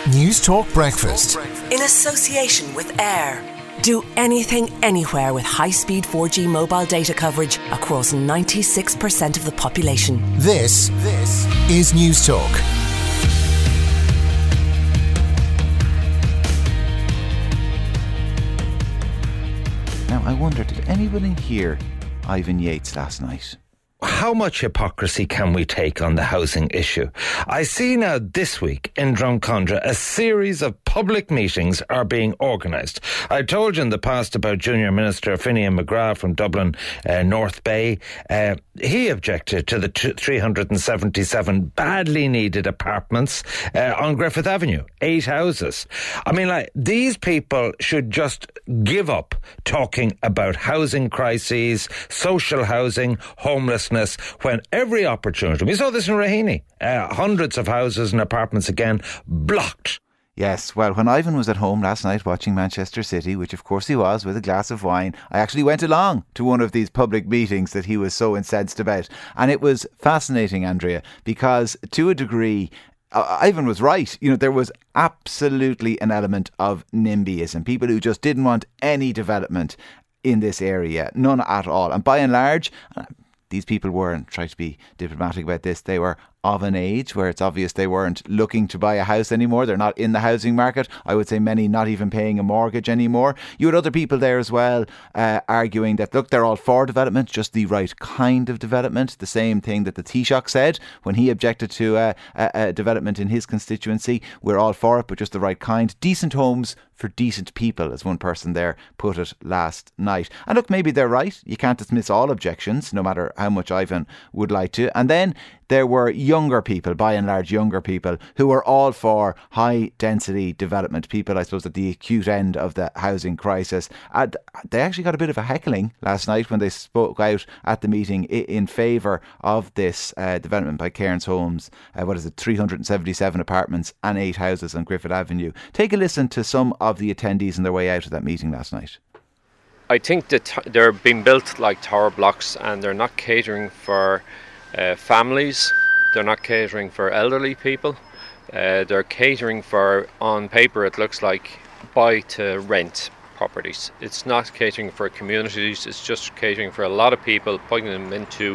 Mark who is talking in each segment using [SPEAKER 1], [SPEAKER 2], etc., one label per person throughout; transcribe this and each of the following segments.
[SPEAKER 1] News Talk Breakfast.
[SPEAKER 2] In association with AIR. Do anything, anywhere with high-speed 4G mobile data coverage across 96% of the population.
[SPEAKER 1] This is News Talk.
[SPEAKER 3] Now, I wonder, did anybody hear Ivan Yates last night?
[SPEAKER 4] How much hypocrisy can we take on the housing issue? I see now this week in Drumcondra a series of public meetings are being organised. I told you in the past about Junior Minister Finian McGrath from Dublin North Bay. He objected to the 377 badly needed apartments on Griffith Avenue, 8 houses. I mean, like, these people should just give up talking about housing crises, social housing, homelessness, when every opportunity, we saw this in Raheny, hundreds of houses and apartments again blocked.
[SPEAKER 3] Yes, well, when Ivan was at home last night watching Manchester City, which of course he was, with a glass of wine, I actually went along to one of these public meetings that he was so incensed about. And it was fascinating, Andrea, because to a degree, Ivan was right. You know, there was absolutely an element of NIMBYism. People who just didn't want any development in this area, none at all. And by and large, these people weren't, trying to be diplomatic about this, they were of an age where it's obvious they weren't looking to buy a house anymore. They're not in the housing market. I would say many not even paying a mortgage anymore. You had other people there as well arguing that, look, they're all for development, just the right kind of development. The same thing that the Taoiseach said when he objected to a development in his constituency. We're all for it, but just the right kind. Decent homes for decent people, as one person there put it last night. And look, maybe they're right. You can't dismiss all objections, no matter how much Ivan would like to. And then there were younger people, by and large younger people, who were all for high density development. People, I suppose, at the acute end of the housing crisis. And they actually got a bit of a heckling last night when they spoke out at the meeting in favour of this development by Cairns Homes. 377 apartments and 8 houses on Griffith Avenue. Take a listen to some of the attendees on their way out of that meeting last night.
[SPEAKER 5] I think that they're being built like tower blocks, and they're not catering for families. They're not catering for elderly people. They're catering for, on paper it looks like, buy to rent properties. It's not catering for communities. It's just catering for a lot of people, putting them into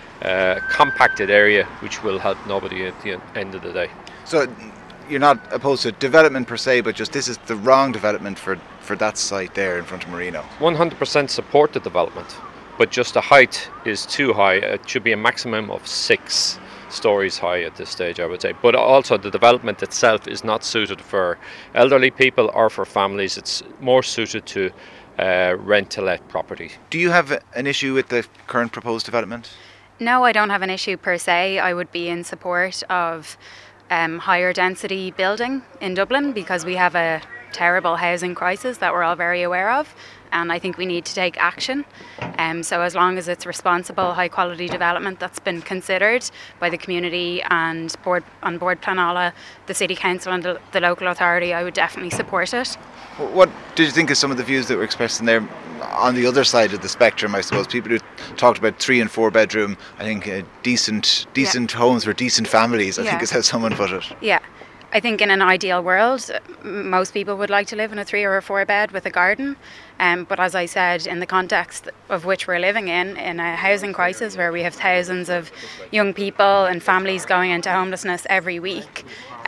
[SPEAKER 5] a compacted area which will help nobody at the end of the day.
[SPEAKER 3] So you're not opposed to development per se, but just this is the wrong development for that site there in front of Marino?
[SPEAKER 5] 100% support the development, but just the height is too high. It should be a maximum of 6 stories high at this stage, I would say. But also the development itself is not suited for elderly people or for families. It's more suited to rent-to-let property.
[SPEAKER 3] Do you have an issue with the current proposed development?
[SPEAKER 6] No, I don't have an issue per se. I would be in support of higher density building in Dublin, because we have a terrible housing crisis that we're all very aware of, and I think we need to take action. So as long as it's responsible, high quality development that's been considered by the community and on Board Pleanála, the City Council and the local authority, I would definitely support it.
[SPEAKER 3] What did you think of some of the views that were expressed in there on the other side of the spectrum, I suppose? People who talked about 3 and 4 bedroom, I think decent homes for decent families, I think is how someone put it.
[SPEAKER 6] Yeah. I think in an ideal world, most people would like to live in a 3 or a 4 bed with a garden. But as I said, in the context of which we're living in a housing crisis where we have thousands of young people and families going into homelessness every week,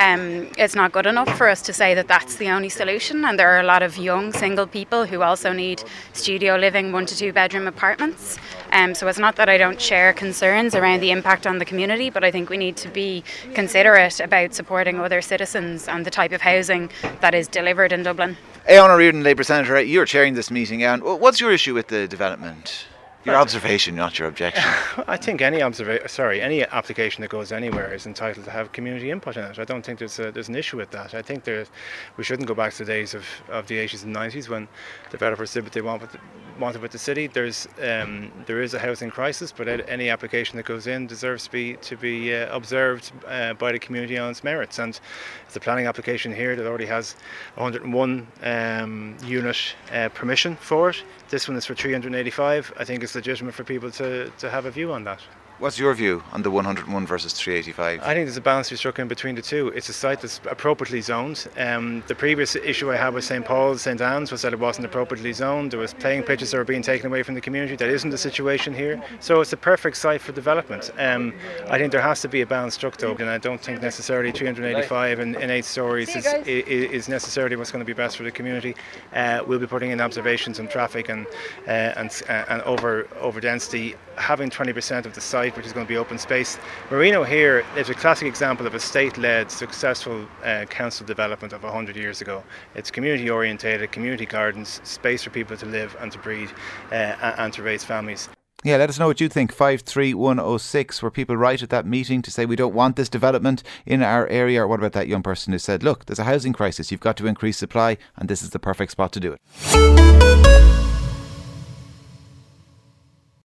[SPEAKER 6] it's not good enough for us to say that that's the only solution. And there are a lot of young single people who also need studio living 1 to 2 bedroom apartments. So it's not that I don't share concerns around the impact on the community, but I think we need to be considerate about supporting other citizens and the type of housing that is delivered in Dublin.
[SPEAKER 3] Aodhán Ó Ríordáin, Labour Senator, you're chairing this meeting. Aodhán, what's your issue with the development? Your observation, not your objection.
[SPEAKER 7] I think any application that goes anywhere is entitled to have community input in it. I don't think there's an issue with that. I think we shouldn't go back to the days of the 80s and 90s when developers did what they wanted with the city. There is a housing crisis, but any application that goes in deserves to be observed by the community on its merits. And it's a planning application here that already has 101 unit permission for it. This one is for 385. I think it's legitimate for people to have a view on that.
[SPEAKER 3] What's your view on the 101 versus 385?
[SPEAKER 7] I think there's a balance to be struck in between the two. It's a site that's appropriately zoned. The previous issue I had with St Paul's, St Anne's, was that it wasn't appropriately zoned. There was playing pitches that were being taken away from the community. That isn't the situation here. So it's a perfect site for development. I think there has to be a balance struck though, and I don't think necessarily 385 in 8 stories is necessarily what's going to be best for the community. We'll be putting in observations on traffic and over density, having 20% of the site which is going to be open space. Marino here is a classic example of a state-led successful council development of 100 years ago. It's community orientated, community gardens, space for people to live and to breed and to raise families.
[SPEAKER 3] Yeah, let us know what you think. 53106. Were people right at that meeting to say we don't want this development in our area? Or what about that young person who said, look, there's a housing crisis, you've got to increase supply and this is the perfect spot to do it?